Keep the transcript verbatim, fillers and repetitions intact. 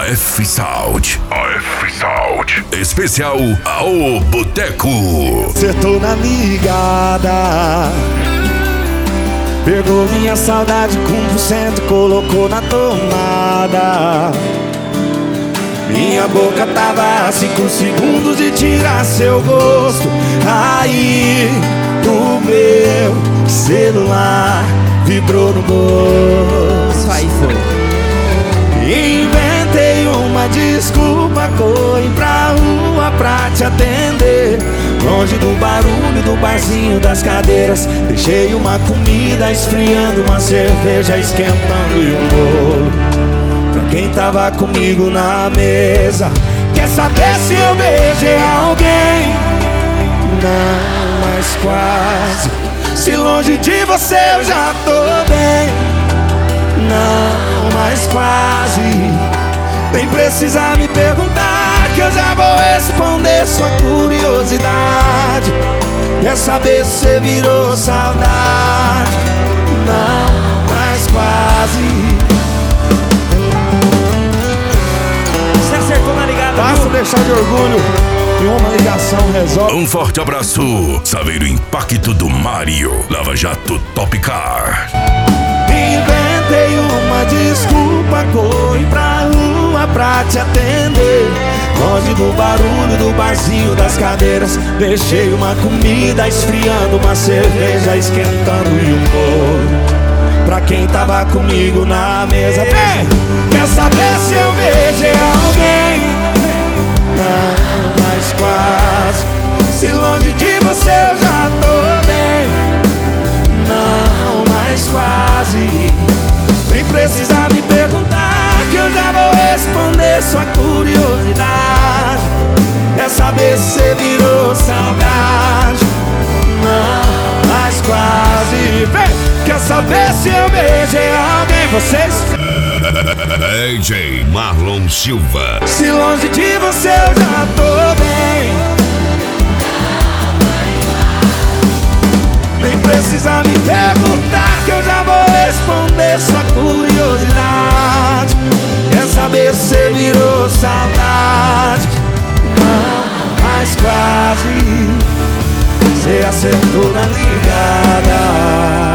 F Sound. A F Sound. Especial Aô Boteco. Acertou na ligada, pegou minha saudade com por cento e colocou na tomada. Minha boca tava a cinco segundos de tirar seu gosto. Aí o meu celular vibrou no bolso. Aí foi. Inventei uma desculpa, corri pra rua pra te atender. Longe do barulho do barzinho das cadeiras, deixei uma comida esfriando, uma cerveja esquentando e um bolo pra quem tava comigo na mesa. Quer saber se eu beijei alguém? Não, mas quase. Se longe de você eu já tô bem. Não, mas quase. Nem precisa me perguntar, que eu já vou responder sua curiosidade. Quer saber se você virou saudade? Não, mas quase. Você acertou na ligada, Basta viu? deixar de orgulho e uma ligação resolve. Um forte abraço. Saber o impacto do Mário. Lava Jato Top Car. Inventei uma desculpa, corri pra rua pra te atender. Longe do barulho do barzinho das cadeiras, deixei uma comida esfriando, uma cerveja esquentando e um bolo pra quem tava comigo na mesa. Ei, quer saber se eu beijei alguém? Não, mas quase. Se longe de você eu já tô bem. Não, mas quase. Nem precisa me perguntar, que eu já vou responder sua curiosidade. Quer saber se você virou saudade? Não, mas quase. Vem! Quer saber se eu beijei alguém? Vocês? D J Marlon Silva. Se longe de você eu já tô bem. Nem precisa me perguntar, que eu já vou responder sua curiosidade. Quer saber se você virou saudade? Não, mas quase. Você acertou na ligada.